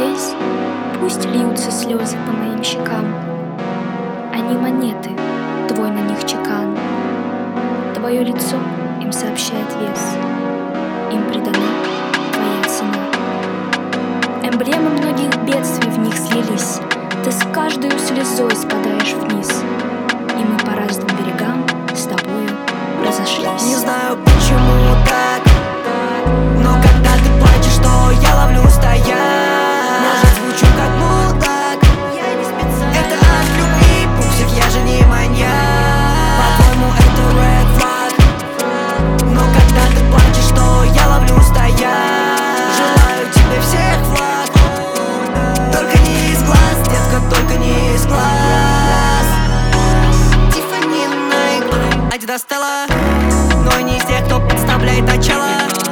здесь, пусть льются слезы по моим щекам. Они монеты, твой на них чекан. Твое лицо им сообщает вес, им придана твоя цена. Эмблемы многих бедствий в них слились, ты с каждой слезой спадаешь вниз, и мы по разным берегам с тобою разошлись. Не знаю, почему так, но когда ты плачешь, то я ловлю стояк. Может, звучу как мудак, это от любви, пупсик, я же не маньяк. По-твоему, это red flag, но когда ты плачешь, то я ловлю стояк. Желаю тебе всех благ, только не из глаз, детка, только не из глаз. Тиффани Найк, Адидас Стелла, но не из тех, кто подставляет начало.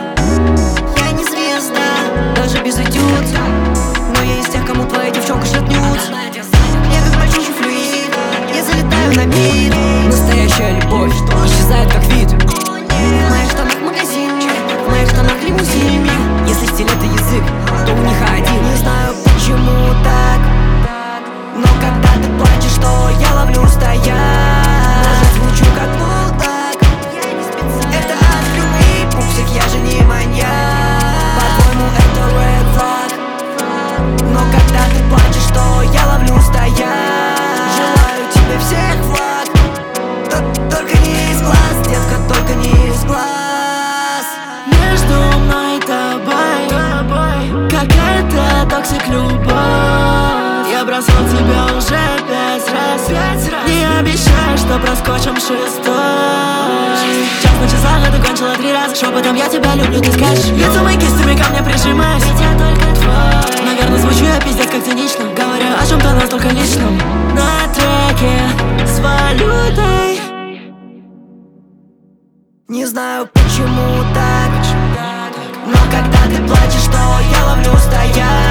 Я не звезда, даже без этюд, но я из тех, кому твоя девчонка шлет нюд. Я как большущий флюид, я залетаю на мид. Настоящая любовь исчезает как вид. В моих штанах магазин, в моих штанах лимузин. Если стиль это язык, то у них один. Не знаю, почему так, но когда ты плачешь, то я ловлю стояк. Может, звучу как мудак, это от любви, пупсик, я же не маньяк. По-твоему, это red flag, но когда ты плачешь, то я ловлю стояк. Желаю тебе всех благ, только не из глаз, детка, только не из глаз. Между мной и тобой какая-то токсик любовь. Я бросал тебя уже 5 раз. Не обещаю, что проскочим 6-й. Час на часах, это кончила 3 раза. Шепотом я тебя люблю, ты скажешь. Лицом и кистями ко мне прижимаешь, ведь я только твой. Наверное, звучу я пиздец как цинично, говоря о чем-то настолько личном. На треке с валютой. Не знаю, почему так, но когда ты плачешь, то я ловлю стояк.